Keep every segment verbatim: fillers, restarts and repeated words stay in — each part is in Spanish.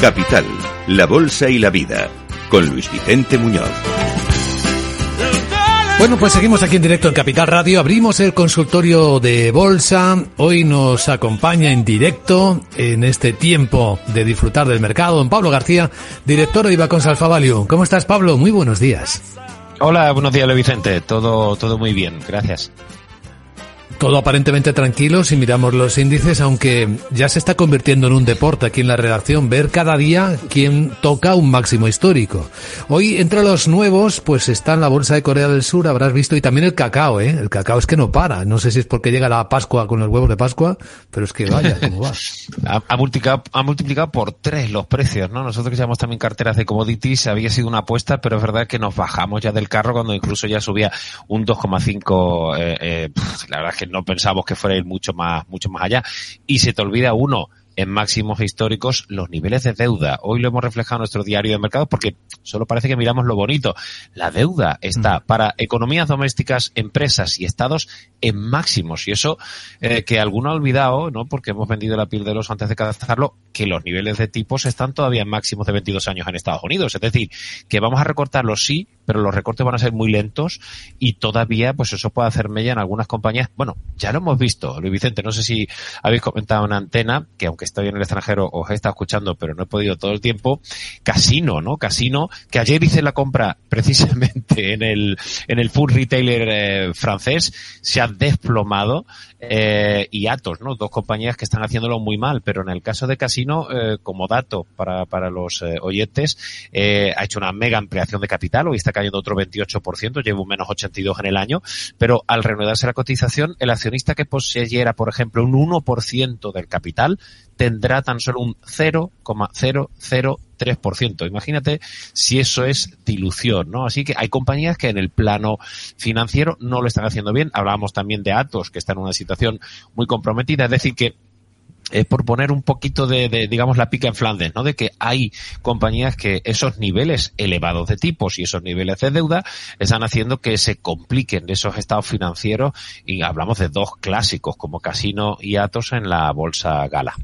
Capital, la bolsa y la vida, con Luis Vicente Muñoz. Bueno, pues seguimos aquí en directo en Capital Radio. Abrimos el consultorio de bolsa. Hoy nos acompaña en directo, en este tiempo de disfrutar del mercado, don Pablo García, director de Ibacons Alfa Value. ¿Cómo estás, Pablo? Muy buenos días. Hola, buenos días, Luis Vicente. Todo, todo muy bien, gracias. Todo aparentemente tranquilo si miramos los índices, aunque ya se está convirtiendo en un deporte aquí en la redacción ver cada día quién toca un máximo histórico. Hoy entre los nuevos pues está en la bolsa de Corea del Sur, habrás visto, y también el cacao, ¿eh? El cacao es que no para. No sé si es porque llega la Pascua con los huevos de Pascua, pero es que vaya, ¿cómo va? ha, ha, multiplicado, ha multiplicado por tres los precios, ¿no? Nosotros que llamamos también carteras de commodities, había sido una apuesta, pero es verdad que nos bajamos ya del carro cuando incluso ya subía un dos coma cinco. Eh, eh, la verdad es que no pensamos que fuera ir mucho más, mucho más allá. Y se te olvida uno, en máximos históricos, los niveles de deuda. Hoy lo hemos reflejado en nuestro diario de mercados porque solo parece que miramos lo bonito. La deuda está mm. para economías domésticas, empresas y estados en máximos. Y eso eh, que alguno ha olvidado, ¿no? Porque hemos vendido la piel del oso antes de cazarlo, que los niveles de tipos están todavía en máximos de veintidós años en Estados Unidos. Es decir, que vamos a recortarlos sí, pero los recortes van a ser muy lentos y todavía pues eso puede hacer mella en algunas compañías. Bueno, ya lo hemos visto, Luis Vicente, no sé si habéis comentado en Antena, que aunque estoy en el extranjero os he estado escuchando, pero no he podido todo el tiempo. Casino, ¿no? Casino, que ayer hice la compra precisamente en el en el food retailer eh, francés, se ha desplomado, eh, y Atos, ¿no? Dos compañías que están haciéndolo muy mal, pero en el caso de Casino, eh, como dato para para los eh, oyentes, eh, ha hecho una mega ampliación de capital, hoy está cayendo otro veintiocho por ciento, lleva un menos ochenta y dos en el año, pero al reanudarse la cotización, el accionista que poseyera, por ejemplo, un uno por ciento del capital, tendrá tan solo un cero coma cero cero tres por ciento. Imagínate si eso es dilución, ¿no? Así que hay compañías que en el plano financiero no lo están haciendo bien. Hablábamos también de Atos, que está en una situación muy comprometida, es decir que Eh, por poner un poquito de, de, digamos, la pica en Flandes, ¿no? De que hay compañías que esos niveles elevados de tipos y esos niveles de deuda están haciendo que se compliquen esos estados financieros, y hablamos de dos clásicos como Casino y Atos en la bolsa gala.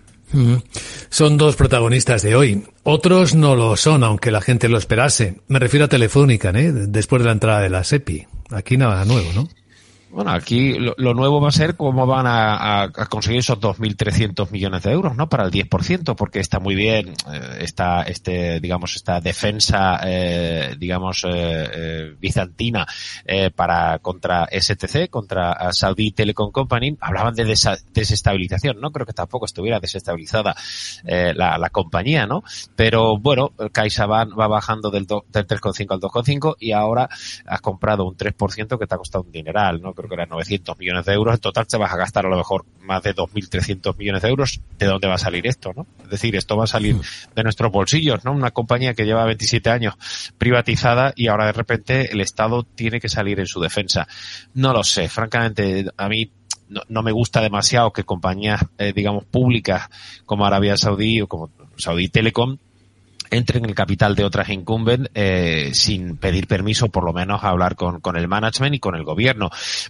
Mm. Son dos protagonistas de hoy. Otros no lo son, aunque la gente lo esperase. Me refiero a Telefónica, ¿eh? Después de la entrada de la SEPI. Aquí nada nuevo, ¿no? Bueno, aquí lo, lo nuevo va a ser cómo van a, a, a conseguir esos dos mil trescientos millones de euros, ¿no? Para el diez por ciento, porque está muy bien eh, esta, este, digamos, esta defensa, eh, digamos, eh, eh, bizantina, eh, para, contra S T C, contra Saudi Telecom Company. Hablaban de desa, desestabilización, ¿no? Creo que tampoco estuviera desestabilizada, eh, la, la compañía, ¿no? Pero bueno, CaixaBank va bajando del, do, del tres coma cinco al dos coma cinco y ahora has comprado un tres por ciento que te ha costado un dineral, ¿no? Creo que eran novecientos millones de euros, en total te vas a gastar a lo mejor más de dos mil trescientos millones de euros. ¿De dónde va a salir esto, no? Es decir, esto va a salir de nuestros bolsillos, ¿no? Una compañía que lleva veintisiete años privatizada y ahora de repente el Estado tiene que salir en su defensa. No lo sé, francamente, a mí no, no me gusta demasiado que compañías, eh, digamos, públicas como Arabia Saudí o como Saudi Telecom entren en el capital de otras incumbent eh, sin pedir permiso, por lo menos a hablar con, con el management y con el gobierno.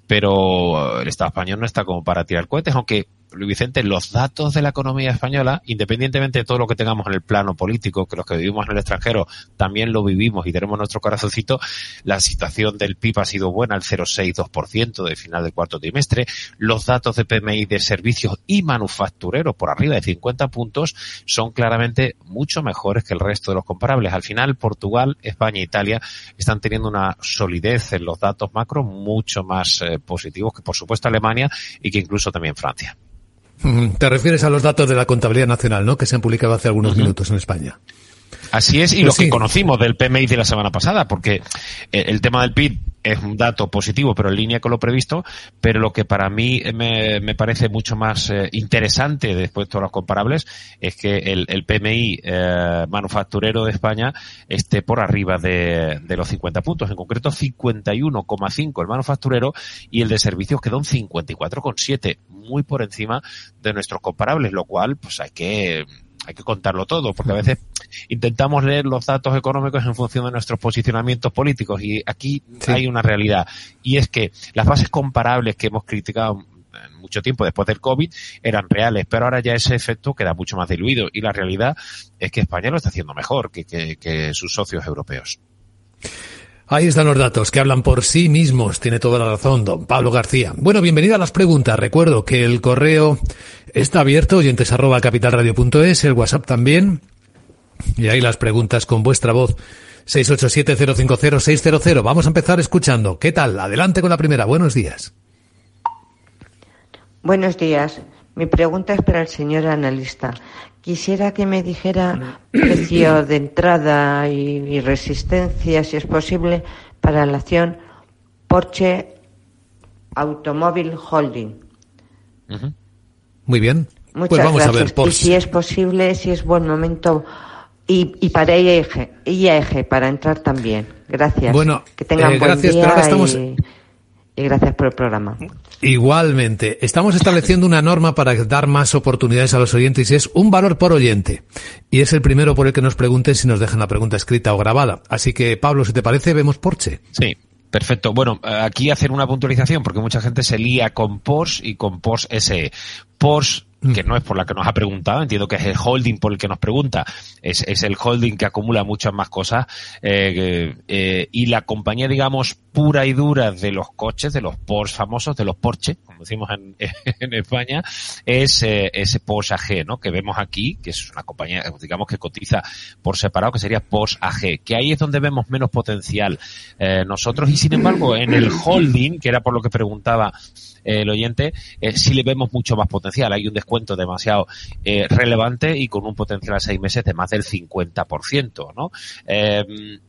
Pero el Estado español no está como para tirar cohetes, aunque, Luis Vicente, los datos de la economía española, independientemente de todo lo que tengamos en el plano político, que los que vivimos en el extranjero también lo vivimos y tenemos nuestro corazoncito, la situación del P I B ha sido buena, el cero coma sesenta y dos por ciento de final del cuarto trimestre, los datos de P M I de servicios y manufactureros por arriba de cincuenta puntos son claramente mucho mejores que el resto de los comparables. Al final, Portugal, España e Italia están teniendo una solidez en los datos macro mucho más eh, positivos que, por supuesto, Alemania y que incluso también Francia. Te refieres a los datos de la contabilidad nacional, ¿no? Que se han publicado hace algunos uh-huh. minutos en España. Así es, y pues lo sí. que conocimos del P M I de la semana pasada, porque el tema del P I B es un dato positivo, pero en línea con lo previsto, pero lo que para mí me, me parece mucho más eh, interesante después de todos los comparables es que el, el P M I eh, manufacturero de España esté por arriba de, de los cincuenta puntos, en concreto cincuenta y uno coma cinco el manufacturero y el de servicios quedó en cincuenta y cuatro coma siete, muy por encima de nuestros comparables, lo cual pues hay que... hay que contarlo todo, porque a veces intentamos leer los datos económicos en función de nuestros posicionamientos políticos y aquí sí. hay una realidad, y es que las bases comparables que hemos criticado en mucho tiempo después del COVID eran reales, pero ahora ya ese efecto queda mucho más diluido y la realidad es que España lo está haciendo mejor que, que, que sus socios europeos. Ahí están los datos que hablan por sí mismos. Tiene toda la razón don Pablo García. Bueno, bienvenido a las preguntas. Recuerdo que el correo está abierto, oyentes arroba capitalradio punto es, el WhatsApp también. Y ahí las preguntas con vuestra voz. seis ocho siete cero cinco cero seis cero cero. Vamos a empezar escuchando. ¿Qué tal? Adelante con la primera. Buenos días. Buenos días. Mi pregunta es para el señor analista. Quisiera que me dijera precio de entrada y, y resistencia, si es posible, para la acción Porsche Automobile Holding. Uh-huh. Muy bien. Muchas pues vamos gracias. a ver Porsche. Y si es posible, si es buen momento, y, y para I A G, I A G, para entrar también. Gracias. Bueno, que tengan eh, buen gracias, día pero ahora estamos... y, y gracias por el programa. Igualmente, estamos estableciendo una norma para dar más oportunidades a los oyentes y es un valor por oyente. Y es el primero por el que nos pregunten si nos dejan la pregunta escrita o grabada. Así que, Pablo, si te parece, vemos Porsche. Sí. Perfecto. Bueno, aquí hacer una puntualización porque mucha gente se lía con Porsche y con Porsche S E. Porsche, que no es por la que nos ha preguntado, entiendo que es el holding por el que nos pregunta, es, es el holding que acumula muchas más cosas, eh, eh, y la compañía, digamos, pura y dura de los coches, de los Porsche famosos, de los Porsche, como decimos en, en España, es eh, ese Porsche A G, ¿no? Que vemos aquí, que es una compañía, digamos, que cotiza por separado, que sería Porsche A G, que ahí es donde vemos menos potencial eh, nosotros, y sin embargo, en el holding, que era por lo que preguntaba el oyente, eh, sí le vemos mucho más potencial. Hay un descuento demasiado eh, relevante y con un potencial a seis meses de más del cincuenta por ciento, ¿no? Eh,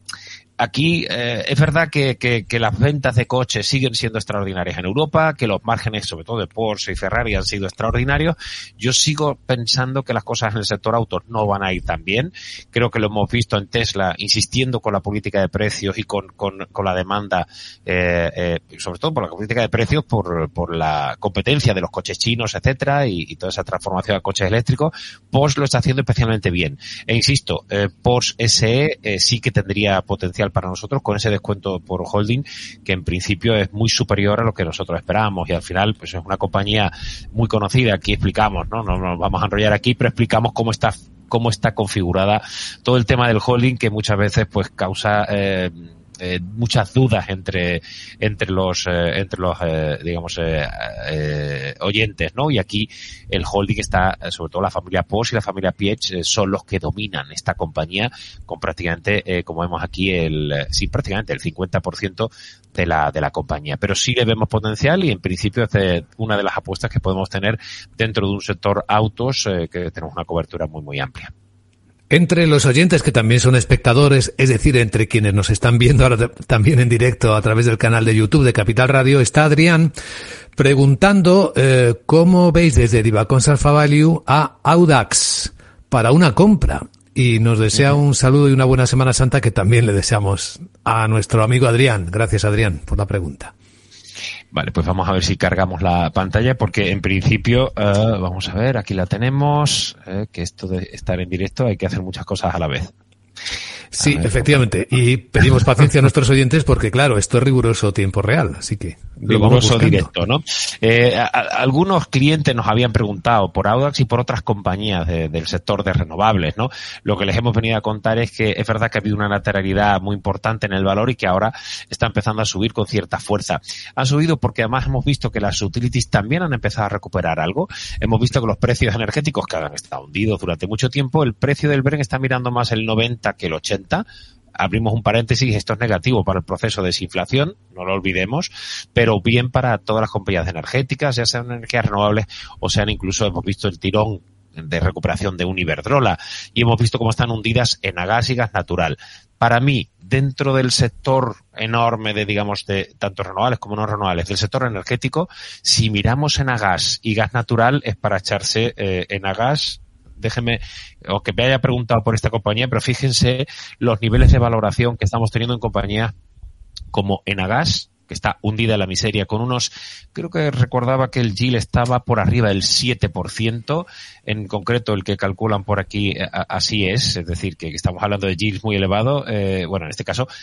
Aquí eh, es verdad que, que, que las ventas de coches siguen siendo extraordinarias en Europa, que los márgenes, sobre todo de Porsche y Ferrari, han sido extraordinarios. Yo sigo pensando que las cosas en el sector autos no van a ir tan bien. Creo que lo hemos visto en Tesla, insistiendo con la política de precios y con, con, con la demanda, eh, eh, sobre todo por la política de precios, por, por la competencia de los coches chinos, etcétera, y, y toda esa transformación a coches eléctricos. Porsche lo está haciendo especialmente bien. E insisto, eh, Porsche S E eh, sí que tendría potencial para nosotros con ese descuento por holding que en principio es muy superior a lo que nosotros esperábamos y al final pues es una compañía muy conocida. Aquí explicamos, no no nos vamos a enrollar aquí, pero explicamos cómo está cómo está configurada todo el tema del holding, que muchas veces pues causa eh, Eh, muchas dudas entre entre los eh, entre los eh, digamos eh, eh, oyentes, ¿no? Y aquí el holding está, sobre todo la familia Porsche y la familia Piech, eh, son los que dominan esta compañía con prácticamente, eh, como vemos aquí, el sí prácticamente el cincuenta por ciento de la de la compañía. Pero sí le vemos potencial y en principio es de, una de las apuestas que podemos tener dentro de un sector autos eh, que tenemos una cobertura muy muy amplia. Entre los oyentes que también son espectadores, es decir, entre quienes nos están viendo ahora también en directo a través del canal de YouTube de Capital Radio, está Adrián preguntando eh, cómo veis desde Divacons Alpha Value a Audax para una compra. Y nos desea un saludo y una buena Semana Santa que también le deseamos a nuestro amigo Adrián. Gracias, Adrián, por la pregunta. Vale, pues vamos a ver si cargamos la pantalla porque en principio, uh, vamos a ver, aquí la tenemos, eh, que esto de estar en directo hay que hacer muchas cosas a la vez. Sí, ver, efectivamente. Y pedimos paciencia a nuestros oyentes porque, claro, esto es riguroso tiempo real, así que lo vamos buscando. Directo, ¿no? Eh, a, a, algunos clientes nos habían preguntado por Audax y por otras compañías de, del sector de renovables, ¿no? Lo que les hemos venido a contar es que es verdad que ha habido una lateralidad muy importante en el valor y que ahora está empezando a subir con cierta fuerza. Han subido porque además hemos visto que las utilities también han empezado a recuperar algo. Hemos visto que los precios energéticos, que han estado hundidos durante mucho tiempo, el precio del Brent está mirando más el noventa que el ochenta. Abrimos un paréntesis, esto es negativo para el proceso de desinflación, no lo olvidemos, pero bien para todas las compañías energéticas, ya sean energías renovables o sean incluso, hemos visto el tirón de recuperación de un Iberdrola y hemos visto cómo están hundidas en a gas y gas natural. Para mí, dentro del sector enorme de, digamos, de tanto renovables como no renovables, del sector energético, si miramos en a gas y gas natural es para echarse eh, en a gas. Déjeme, o que me haya preguntado por esta compañía, pero fíjense los niveles de valoración que estamos teniendo en compañías como Enagas, que está hundida en la miseria, con unos, creo que recordaba que el yield estaba por arriba del siete por ciento, en concreto el que calculan por aquí a, así es, es decir, que estamos hablando de yields muy elevados, eh, bueno, en este caso,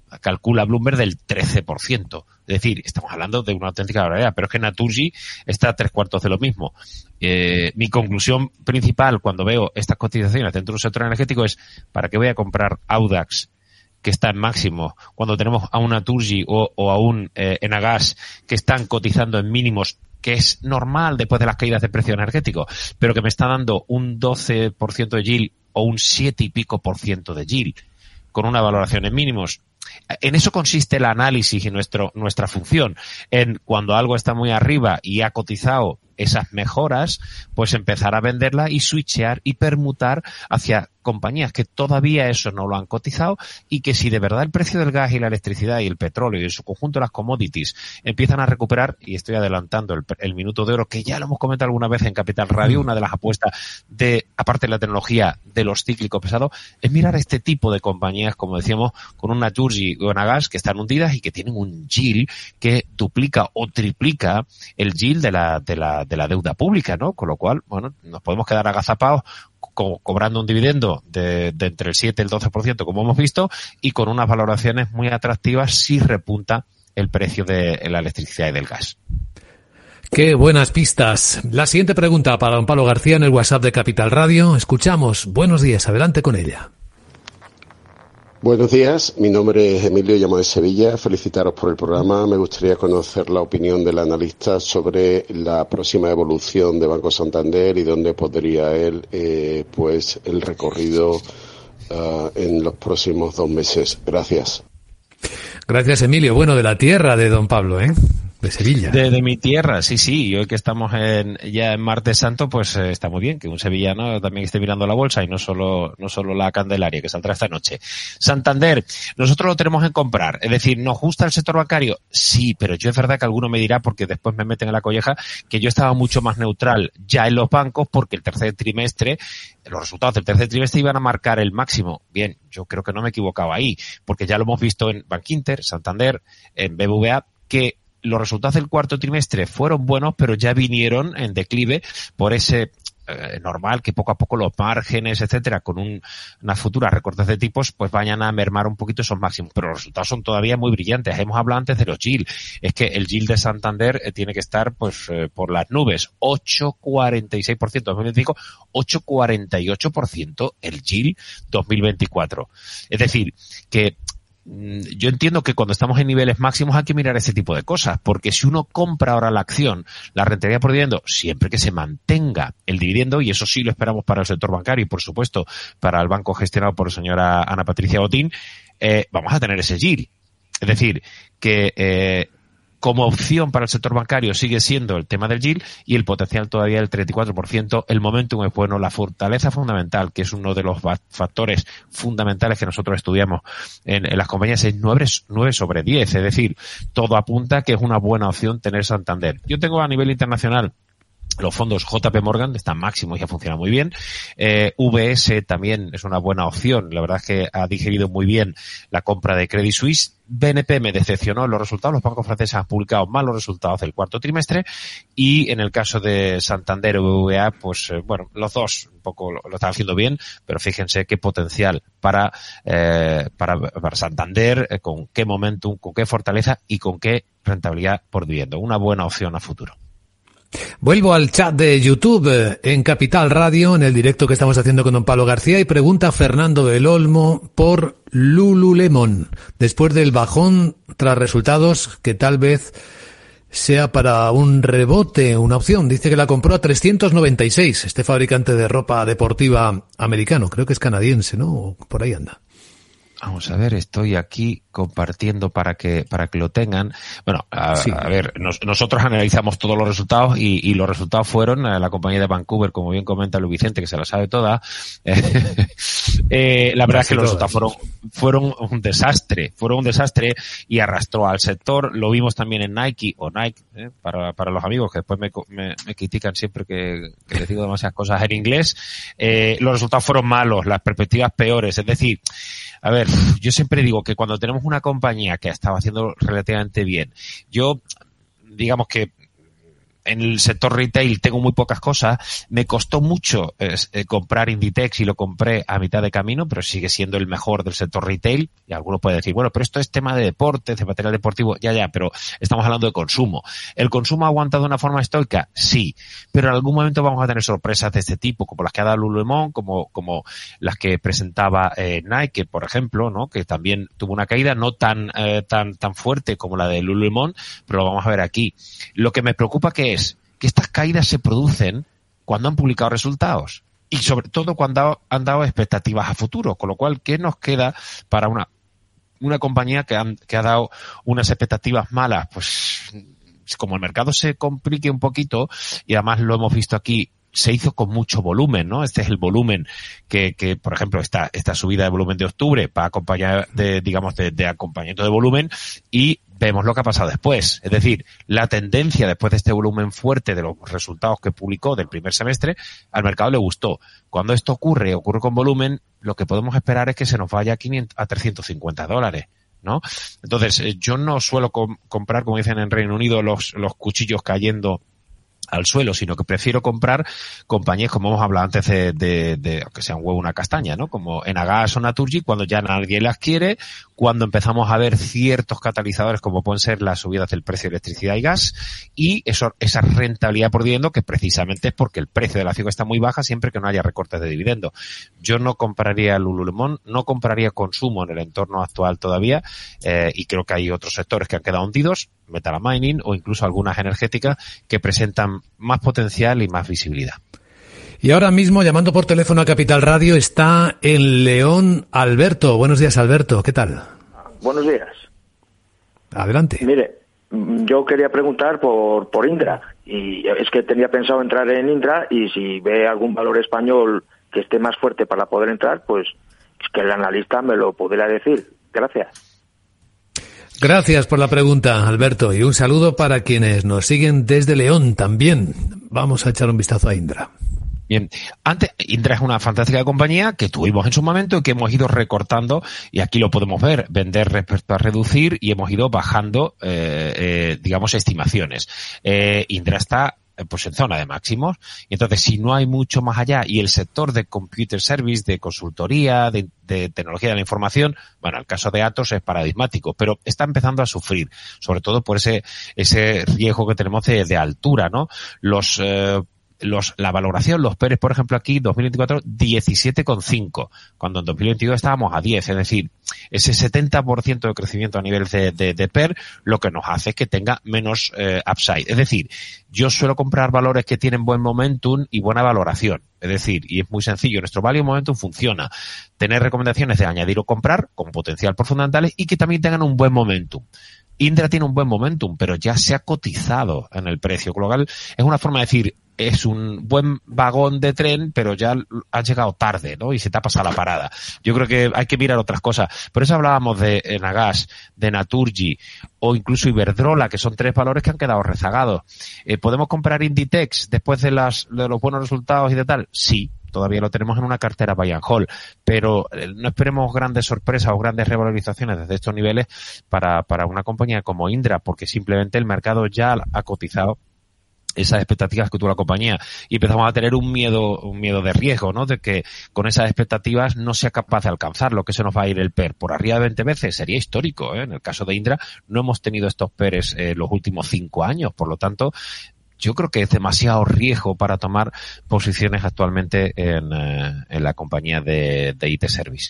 calcula Bloomberg del trece por ciento. Es decir, estamos hablando de una auténtica barbaridad, pero es que Naturgy está a tres cuartos de lo mismo. Eh, mi conclusión principal cuando veo estas cotizaciones dentro de un sector energético es, ¿para qué voy a comprar Audax, que está en máximo, cuando tenemos a un Naturgy o, o a un eh, Enagas que están cotizando en mínimos, que es normal después de las caídas de precio energético, pero que me está dando un doce por ciento de yield o un siete y pico por ciento de yield con una valoración en mínimos? En eso consiste el análisis y nuestro, nuestra función. En cuando algo está muy arriba y ha cotizado esas mejoras, pues empezar a venderla y switchear y permutar hacia compañías que todavía eso no lo han cotizado y que si de verdad el precio del gas y la electricidad y el petróleo y en su conjunto las commodities empiezan a recuperar, y estoy adelantando el, el minuto de oro que ya lo hemos comentado alguna vez en Capital Radio, una de las apuestas de, aparte de la tecnología de los cíclicos pesados, es mirar este tipo de compañías, como decíamos, con una Naturgy o una gas que están hundidas y que tienen un yield que duplica o triplica el yield de la, de la, de la deuda pública, ¿no? Con lo cual, bueno, nos podemos quedar agazapados co- cobrando un dividendo de, de entre el siete y el doce por ciento, como hemos visto, y con unas valoraciones muy atractivas si repunta el precio de la electricidad y del gas. Qué buenas pistas. La siguiente pregunta para don Pablo García en el WhatsApp de Capital Radio. Escuchamos. Buenos días, adelante con ella. Buenos días, mi nombre es Emilio, llamo de Sevilla. Felicitaros por el programa. Me gustaría conocer la opinión del analista sobre la próxima evolución de Banco Santander y dónde podría él, eh, pues, el recorrido uh, en los próximos dos meses. Gracias. Gracias, Emilio. Bueno, de la tierra de don Pablo, ¿eh? De Sevilla. De, de mi tierra, sí, sí. Y hoy que estamos en, ya en Martes Santo, pues eh, está muy bien que un sevillano también esté mirando la bolsa y no solo, no solo la Candelaria, que saldrá esta noche. Santander, nosotros lo tenemos en comprar. Es decir, ¿nos gusta el sector bancario? Sí, pero yo es verdad que alguno me dirá, porque después me meten en la colleja, que yo estaba mucho más neutral ya en los bancos porque el tercer trimestre, los resultados del tercer trimestre iban a marcar el máximo. Bien, yo creo que no me he equivocado ahí, porque ya lo hemos visto en Bankinter, Santander, en B B V A, que los resultados del cuarto trimestre fueron buenos, pero ya vinieron en declive por ese eh, normal que poco a poco los márgenes, etcétera, con un, unas futuras recortes de tipos, pues vayan a mermar un poquito esos máximos. Pero los resultados son todavía muy brillantes. Hemos hablado antes de los yield. Es que el yield de Santander eh, tiene que estar pues eh, por las nubes. ocho coma cuarenta y seis por ciento dos mil veinticinco, ocho coma cuarenta y ocho por ciento el yield dos mil veinticuatro. Es decir, que yo entiendo que cuando estamos en niveles máximos hay que mirar ese tipo de cosas, porque si uno compra ahora la acción, la rentabilidad por dividendo, siempre que se mantenga el dividendo, y eso sí lo esperamos para el sector bancario y por supuesto para el banco gestionado por la señora Ana Patricia Botín, eh, vamos a tener ese yield. Es decir, que eh, como opción para el sector bancario sigue siendo el tema del yield y el potencial todavía del treinta y cuatro por ciento. El momentum es bueno, la fortaleza fundamental, que es uno de los factores fundamentales que nosotros estudiamos en, en las compañías, es nueve sobre diez. Es decir, todo apunta que es una buena opción tener Santander. Yo tengo a nivel internacional los fondos J P Morgan están máximos y ya funcionan muy bien. Eh, V S también es una buena opción. La verdad es que ha digerido muy bien la compra de Credit Suisse. B N P me decepcionó en los resultados. Los bancos franceses han publicado malos resultados del cuarto trimestre. Y en el caso de Santander o B B V A, pues eh, bueno, los dos un poco lo, lo están haciendo bien, pero fíjense qué potencial para, eh, para, para Santander, eh, con qué momentum, con qué fortaleza y con qué rentabilidad por dividendo. Una buena opción a futuro. Vuelvo al chat de YouTube en Capital Radio, en el directo que estamos haciendo con don Pablo García, y pregunta Fernando del Olmo por Lululemon, después del bajón tras resultados que tal vez sea para un rebote, una opción. Dice que la compró a trescientos noventa y seis, este fabricante de ropa deportiva americano, creo que es canadiense, ¿no? O por ahí anda. Vamos a ver, estoy aquí compartiendo para que para que lo tengan. Bueno, a, sí. a ver, nos, nosotros analizamos todos los resultados y, y los resultados fueron eh, la compañía de Vancouver, como bien comenta Luis Vicente, que se la sabe toda. Eh, eh, la verdad es que los resultados fueron fueron un desastre, fueron un desastre y arrastró al sector. Lo vimos también en Nike o Nike, eh, para para los amigos que después me, me, me critican siempre que, que les digo demasiadas cosas en inglés. Eh, los resultados fueron malos, las perspectivas peores, es decir, a ver, yo siempre digo que cuando tenemos una compañía que estaba haciendo relativamente bien, yo, digamos que en el sector retail tengo muy pocas cosas. Me costó mucho eh, comprar Inditex y lo compré a mitad de camino, pero sigue siendo el mejor del sector retail. Y algunos pueden decir, bueno, pero esto es tema de deportes, de material deportivo. Ya, ya, pero estamos hablando de consumo. ¿El consumo ha aguantado de una forma estoica? Sí. Pero en algún momento vamos a tener sorpresas de este tipo, como las que ha dado Lululemon, como, como las que presentaba eh, Nike, por ejemplo, ¿no? Que también tuvo una caída no tan, eh, tan, tan fuerte como la de Lululemon, pero lo vamos a ver aquí. Lo que me preocupa que es que estas caídas se producen cuando han publicado resultados y sobre todo cuando han dado expectativas a futuro, con lo cual, ¿qué nos queda para una una compañía que, han, que ha dado unas expectativas malas? Pues como el mercado se complique un poquito, y además lo hemos visto aquí, se hizo con mucho volumen, ¿no? Este es el volumen que, que por ejemplo, esta, esta subida de volumen de octubre va a acompañar de, digamos, de, de acompañamiento de volumen, y vemos lo que ha pasado después. Es decir, la tendencia después de este volumen fuerte de los resultados que publicó del primer semestre, al mercado le gustó. Cuando esto ocurre, ocurre con volumen, lo que podemos esperar es que se nos vaya a, quinientos, a trescientos cincuenta dólares. ¿No? Entonces, yo no suelo com- comprar, como dicen en Reino Unido, los, los cuchillos cayendo al suelo, sino que prefiero comprar compañías, como hemos hablado antes, de, de, de que sea un huevo o una castaña, ¿no? Como Enagás o Naturgy, cuando ya nadie las quiere, cuando empezamos a ver ciertos catalizadores, como pueden ser las subidas del precio de electricidad y gas, y eso, esa rentabilidad por dividendo, que precisamente es porque el precio de la acción está muy baja siempre que no haya recortes de dividendo. Yo no compraría Lululemon, no compraría consumo en el entorno actual todavía, eh, y creo que hay otros sectores que han quedado hundidos, Metal Mining o incluso algunas energéticas que presentan más potencial y más visibilidad. Y ahora mismo, llamando por teléfono a Capital Radio, está en León Alberto. Buenos días, Alberto. ¿Qué tal? Buenos días. Adelante. Mire, yo quería preguntar por, por Indra. Y es que tenía pensado entrar en Indra, y si ve algún valor español que esté más fuerte para poder entrar, pues es que el analista me lo podría decir. Gracias. Gracias por la pregunta, Alberto, y un saludo para quienes nos siguen desde León también. Vamos a echar un vistazo a Indra. Bien, antes, Indra es una fantástica compañía que tuvimos en su momento y que hemos ido recortando, y aquí lo podemos ver, vender respecto a reducir, y hemos ido bajando, eh, eh, digamos, estimaciones. Eh, Indra está pues en zona de máximos, y entonces si no hay mucho más allá, y el sector de computer service, de consultoría, de, de tecnología de la información, bueno, el caso de Atos es paradigmático, pero está empezando a sufrir, sobre todo por ese ese riesgo que tenemos de, de altura, ¿no? Los eh, Los, la valoración, los P E Res, por ejemplo, aquí, dos mil veinticuatro, diecisiete coma cinco, cuando en dos mil veintidós estábamos a diez, es decir, ese setenta por ciento de crecimiento a nivel de, de, de P E R, lo que nos hace es que tenga menos eh, upside. Es decir, yo suelo comprar valores que tienen buen momentum y buena valoración. Es decir, y es muy sencillo, nuestro value momentum funciona. Tener recomendaciones de añadir o comprar con potencial por fundamentales y que también tengan un buen momentum. Indra tiene un buen momentum, pero ya se ha cotizado en el precio, con lo cual es una forma de decir, es un buen vagón de tren, pero ya has llegado tarde, ¿no? Y se te ha pasado la parada. Yo creo que hay que mirar otras cosas. Por eso hablábamos de Enagás, de Naturgy o incluso Iberdrola, que son tres valores que han quedado rezagados. Eh, ¿Podemos comprar Inditex después de, las, de los buenos resultados y de tal? Sí. Todavía lo tenemos en una cartera buy and hold, pero no esperemos grandes sorpresas o grandes revalorizaciones desde estos niveles para, para una compañía como Indra, porque simplemente el mercado ya ha cotizado esas expectativas que tuvo la compañía y empezamos a tener un miedo, un miedo de riesgo, ¿no? De que con esas expectativas no sea capaz de alcanzar lo que se nos va a ir el P E R por arriba de veinte veces. Sería histórico, ¿eh? En el caso de Indra no hemos tenido estos P E Res eh, los últimos cinco años, por lo tanto, yo creo que es demasiado riesgo para tomar posiciones actualmente en, eh, en la compañía de, de I T Service.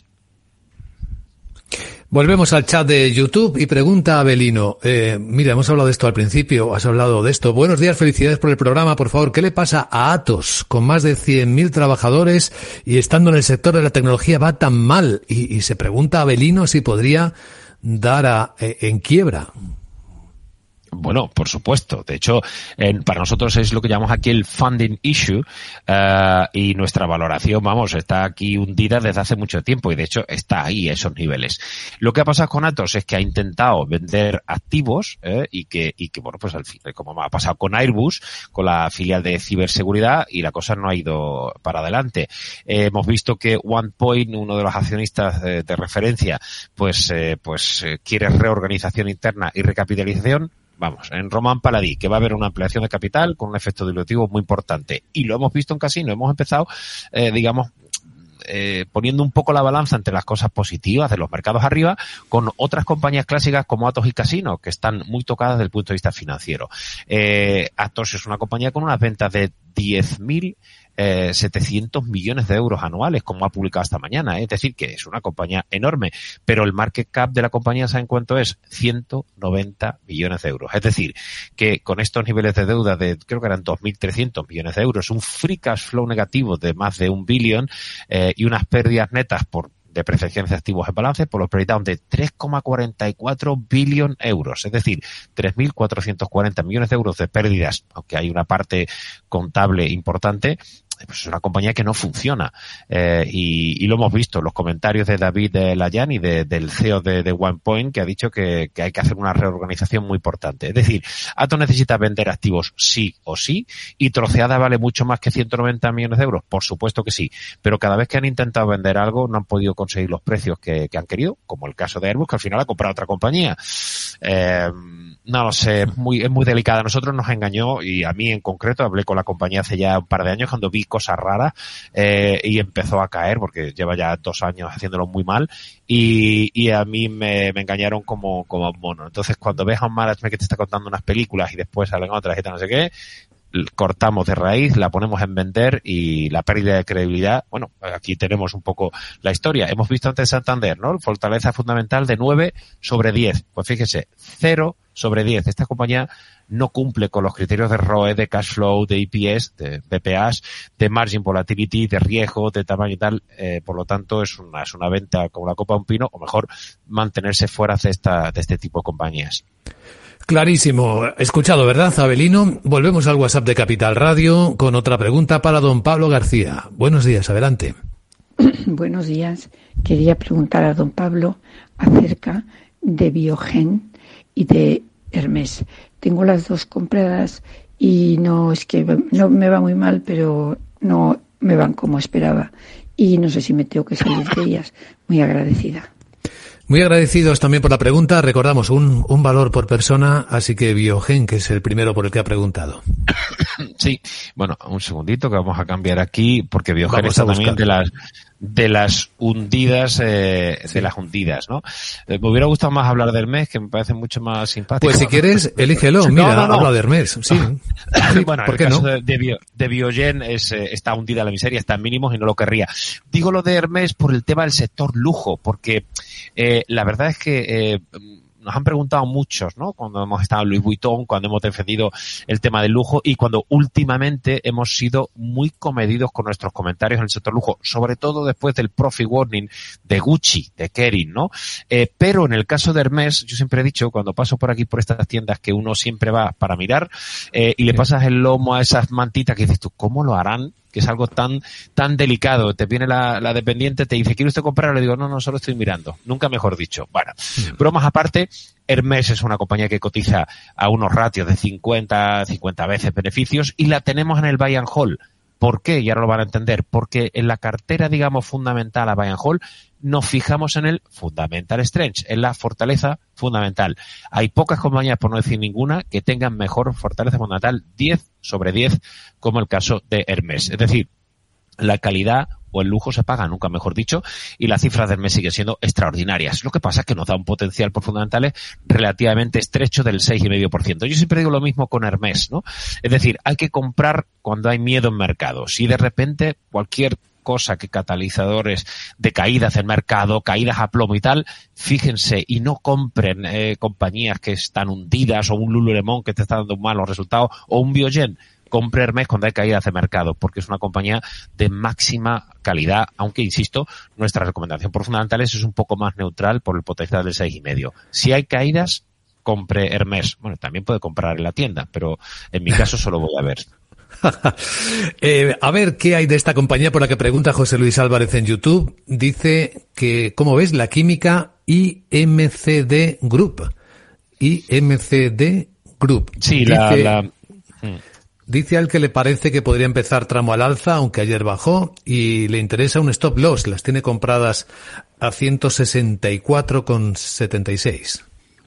Volvemos al chat de YouTube y pregunta a Abelino. Eh, mira, hemos hablado de esto al principio, has hablado de esto. Buenos días, felicidades por el programa. Por favor, ¿qué le pasa a Atos con más de cien mil trabajadores y estando en el sector de la tecnología va tan mal? Y, y se pregunta a Abelino si podría dar a, eh, en quiebra. Bueno, por supuesto. De hecho, en, para nosotros es lo que llamamos aquí el funding issue, uh, y nuestra valoración, vamos, está aquí hundida desde hace mucho tiempo y de hecho está ahí a esos niveles. Lo que ha pasado con Atos es que ha intentado vender activos eh, y que, y que bueno, pues al final, como ha pasado con Airbus, con la filial de ciberseguridad, y la cosa no ha ido para adelante. Eh, hemos visto que OnePoint, uno de los accionistas de, de referencia, pues, eh, pues eh, quiere reorganización interna y recapitalización. vamos, en Roman Paladí, que va a haber una ampliación de capital con un efecto dilutivo muy importante. Y lo hemos visto en Casino, hemos empezado, eh, digamos, Eh, poniendo un poco la balanza entre las cosas positivas de los mercados arriba con otras compañías clásicas como Atos y Casino, que están muy tocadas desde el punto de vista financiero. Eh, Atos es una compañía con unas ventas de diez mil setecientos millones de euros anuales, como ha publicado esta mañana, ¿eh? Es decir, que es una compañía enorme, pero el market cap de la compañía, ¿saben cuánto es? ciento noventa millones de euros. Es decir, que con estos niveles de deuda de, creo que eran dos mil trescientos millones de euros, un free cash flow negativo de más de un billón eh, y unas pérdidas netas por depreciaciones de activos en balance por los breakdown de tres coma cuarenta y cuatro billón euros, es decir, tres mil cuatrocientos cuarenta millones de euros de pérdidas, aunque hay una parte contable importante. Pues es una compañía que no funciona, eh, y, y lo hemos visto en los comentarios de David de Layani, de, del C E O de, de OnePoint, que ha dicho que, que hay que hacer una reorganización muy importante. Es decir, Atos necesita vender activos sí o sí, y Troceada vale mucho más que ciento noventa millones de euros, por supuesto que sí, pero cada vez que han intentado vender algo no han podido conseguir los precios que, que han querido, como el caso de Airbus, que al final ha comprado otra compañía. Eh, no lo sé, es muy, es muy delicada. A nosotros nos engañó, y a mí en concreto, hablé con la compañía hace ya un par de años cuando vi cosas raras, eh, y empezó a caer porque lleva ya dos años haciéndolo muy mal, y, y a mí me, me engañaron como, como mono. Entonces, cuando ves a un management que te está contando unas películas y después salen otras y tal, no sé qué, cortamos de raíz, la ponemos en vender, y la pérdida de credibilidad, bueno, aquí tenemos un poco la historia. Hemos visto antes Santander, ¿no? Fortaleza fundamental de nueve sobre diez. Pues fíjese, cero sobre diez. Esta compañía no cumple con los criterios de R O E, de cash flow, de E P S, de B P H, de margin volatility, de riesgo, de tamaño y tal. Eh, por lo tanto, es una, es una venta como la copa de un pino, o mejor mantenerse fuera de esta, de este tipo de compañías. Clarísimo. Escuchado, ¿verdad, Abelino? Volvemos al WhatsApp de Capital Radio con otra pregunta para don Pablo García. Buenos días, adelante. Buenos días. Quería preguntar a don Pablo acerca de Biogen y de Hermès. Tengo las dos compradas y no es que no me va muy mal, pero no me van como esperaba. Y no sé si me tengo que salir de ellas. Muy agradecida. Muy agradecidos también por la pregunta. Recordamos un, un valor por persona, así que Biogen, que es el primero por el que ha preguntado. Sí, bueno, un segundito que vamos a cambiar aquí, porque Biogen está también de las de las hundidas, eh, sí. de las hundidas, ¿no? Eh, me hubiera gustado más hablar de Hermès, que me parece mucho más simpático. Pues si quieres, elígelo. No, Mira, no, no. habla de Hermès. Sí. sí. Bueno, ¿por en qué el caso no? de, de, Bio, de Biogen es, eh, está hundida la miseria, está en mínimos y no lo querría. Digo lo de Hermès por el tema del sector lujo, porque eh, la verdad es que eh, nos han preguntado muchos, ¿no? Cuando hemos estado en Louis Vuitton, cuando hemos defendido el tema del lujo y cuando últimamente hemos sido muy comedidos con nuestros comentarios en el sector lujo, sobre todo después del profit warning de Gucci, de Kering, ¿no? Eh, pero en el caso de Hermès, yo siempre he dicho, cuando paso por aquí por estas tiendas que uno siempre va para mirar, eh, y le pasas el lomo a esas mantitas que dices tú, ¿cómo lo harán? Que es algo tan tan delicado. Te viene la, la dependiente, te dice, ¿quiere usted comprar? Le digo, no, no, solo estoy mirando. Nunca mejor dicho. Bueno, mm. bromas aparte, Hermès es una compañía que cotiza a unos ratios de cincuenta, cincuenta veces beneficios y la tenemos en el buy and hold. ¿Por qué? Y ahora lo van a entender. Porque en la cartera, digamos, fundamental a buy and hold, nos fijamos en el fundamental strength, en la fortaleza fundamental. Hay pocas compañías, por no decir ninguna, que tengan mejor fortaleza fundamental diez sobre diez, como el caso de Hermès. Es decir, la calidad o el lujo se paga, nunca mejor dicho, y las cifras de Hermès siguen siendo extraordinarias. Lo que pasa es que nos da un potencial por fundamentales relativamente estrecho del seis coma cinco por ciento. Yo siempre digo lo mismo con Hermès, ¿no? Es decir, hay que comprar cuando hay miedo en mercado. Si de repente cualquier cosa que catalizadores de caídas del mercado, caídas a plomo y tal, fíjense y no compren eh, compañías que están hundidas o un Lululemon que te está dando malos resultados o un Biogen. Compre Hermès cuando hay caídas de mercado, porque es una compañía de máxima calidad, aunque, insisto, nuestra recomendación por fundamentales es un poco más neutral por el potencial del seis coma cinco. Si hay caídas, compre Hermès. Bueno, también puede comprar en la tienda, pero en mi caso solo voy a ver. eh, a ver, ¿qué hay de esta compañía por la que pregunta José Luis Álvarez en YouTube? Dice que, ¿cómo ves la química I M C D Group? I M C D Group. Sí, dice, la... la... Hmm. Dice al que le parece que podría empezar tramo al alza, aunque ayer bajó, y le interesa un stop loss. Las tiene compradas a ciento sesenta y cuatro con setenta y seis.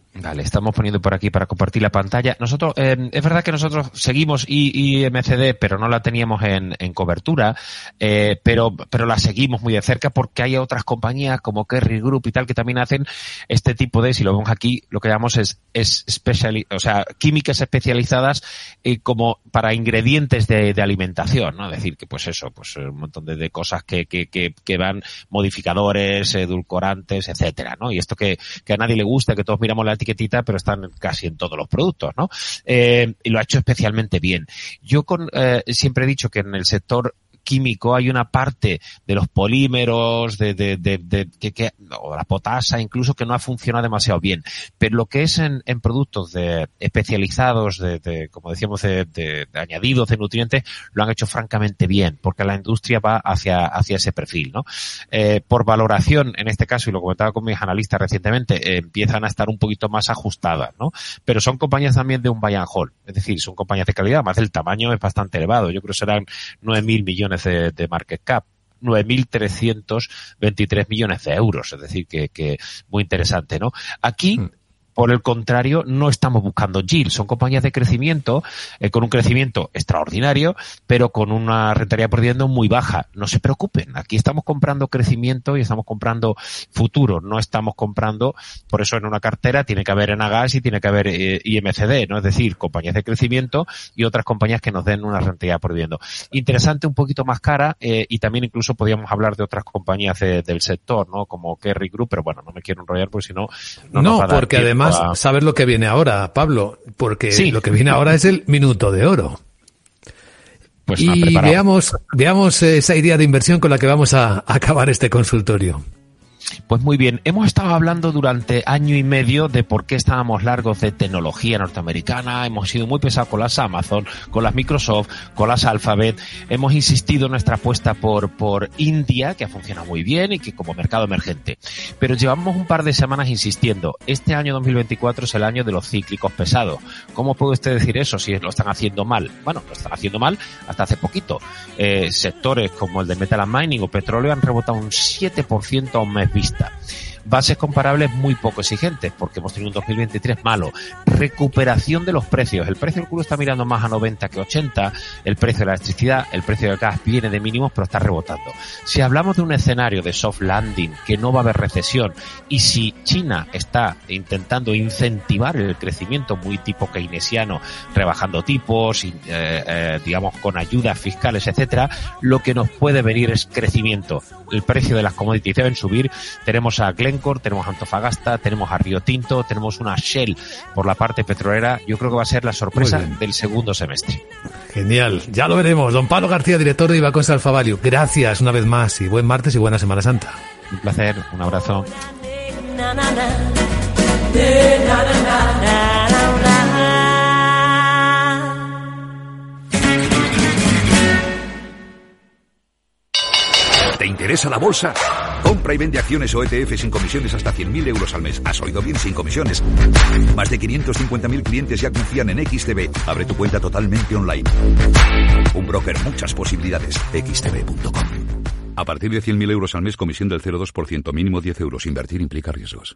Vale, estamos poniendo por aquí para compartir la pantalla. Nosotros, eh, es verdad que nosotros seguimos I M C D, pero no la teníamos en, en cobertura, eh, pero, pero la seguimos muy de cerca porque hay otras compañías como Kerry Group y tal que también hacen este tipo de, si lo vemos aquí, lo que llamamos es, es speciali- o sea, químicas especializadas eh, como para ingredientes de, de alimentación, ¿no? Es decir, que pues eso, pues un montón de, de cosas que, que, que, que van modificadores, edulcorantes, etcétera, ¿no? Y esto que, que a nadie le gusta, que todos miramos la etiquetita, pero están casi en todos los productos, ¿no? Eh, y lo ha hecho especialmente bien. Yo con, eh, siempre he dicho que en el sector químico hay una parte de los polímeros, de, de, de, de, que, que, o la potasa incluso, que no ha funcionado demasiado bien. Pero lo que es en, en productos de especializados, de, de como decíamos, de, de, de añadidos de nutrientes, lo han hecho francamente bien, porque la industria va hacia, hacia ese perfil, ¿no? Eh, por valoración, en este caso, y lo comentaba con mis analistas recientemente, eh, empiezan a estar un poquito más ajustadas, ¿no? Pero son compañías también de un buy and hold, es decir, son compañías de calidad, más el tamaño es bastante elevado. Yo creo que serán nueve mil millones De, de market cap, nueve mil trescientos veintitrés millones de euros, es decir, que, que muy interesante, ¿no? Aquí, mm. por el contrario, no estamos buscando yield, son compañías de crecimiento, eh, con un crecimiento extraordinario, pero con una rentabilidad por dividendo muy baja. No se preocupen, aquí estamos comprando crecimiento y estamos comprando futuro, no estamos comprando, por eso en una cartera tiene que haber Enagas y tiene que haber eh, I M C D, ¿no? Es decir, compañías de crecimiento y otras compañías que nos den una rentabilidad por dividendo. Interesante, un poquito más cara, eh, y también incluso podríamos hablar de otras compañías de, del sector, ¿no? Como Kerry Group, pero bueno, no me quiero enrollar porque si no, no, no nos va a dar porque tiempo. Además, sabes lo que viene ahora, Pablo, porque sí. lo que viene ahora es el minuto de oro. Pues y veamos, veamos esa idea de inversión con la que vamos a acabar este consultorio. Pues muy bien, hemos estado hablando durante año y medio de por qué estábamos largos de tecnología norteamericana, hemos sido muy pesados con las Amazon, con las Microsoft, con las Alphabet, hemos insistido en nuestra apuesta por, por India, que ha funcionado muy bien y que como mercado emergente. Pero llevamos un par de semanas insistiendo, este año dos mil veinticuatro es el año de los cíclicos pesados. ¿Cómo puede usted decir eso si lo están haciendo mal? Bueno, lo están haciendo mal hasta hace poquito. Eh, sectores como el de Metal and Mining o petróleo han rebotado un siete por ciento a un mes vista. Bases comparables muy poco exigentes, porque hemos tenido un dos mil veintitrés malo. Recuperación de los precios. El precio del crudo está mirando más a noventa que ochenta. El precio de la electricidad, el precio del gas viene de mínimos, pero está rebotando. Si hablamos de un escenario de soft landing, que no va a haber recesión, y si China está intentando incentivar el crecimiento muy tipo keynesiano, rebajando tipos, eh, eh, digamos, con ayudas fiscales, etcétera, lo que nos puede venir es crecimiento. El precio de las commodities deben subir. Tenemos a Glencore, tenemos a Antofagasta, tenemos a Río Tinto, tenemos una Shell por la parte petrolera. Yo creo que va a ser la sorpresa del segundo semestre. Genial, ya lo veremos. Don Pablo García, director de Ibaconsa Alfa Value. Gracias una vez más y buen martes y buena Semana Santa. Un placer, un abrazo. ¿Te interesa la bolsa? Compra y vende acciones o E T F sin comisiones hasta cien mil euros al mes. ¿Has oído bien? Sin comisiones. Más de quinientos cincuenta mil clientes ya confían en X T B. Abre tu cuenta totalmente online. Un broker, muchas posibilidades. X T B punto com. A partir de cien mil euros al mes, comisión del cero coma dos por ciento, mínimo diez euros. Invertir implica riesgos.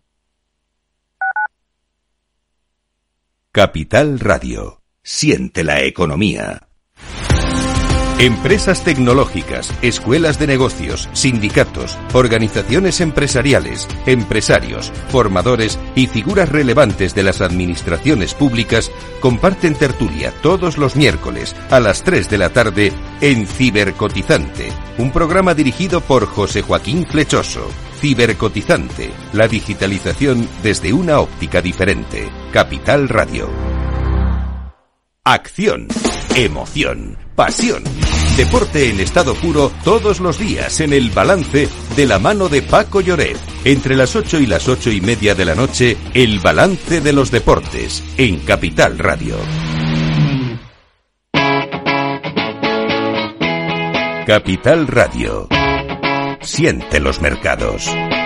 Capital Radio. Siente la economía. Empresas tecnológicas, escuelas de negocios, sindicatos, organizaciones empresariales, empresarios, formadores y figuras relevantes de las administraciones públicas comparten tertulia todos los miércoles a las tres de la tarde en Cibercotizante, un programa dirigido por José Joaquín Flechoso. Cibercotizante, la digitalización desde una óptica diferente. Capital Radio. Acción, emoción, pasión. Deporte en estado puro todos los días en El Balance de la mano de Paco Lloret. Entre las ocho y las ocho y media de la noche, El Balance de los Deportes en Capital Radio. Capital Radio. Siente los mercados.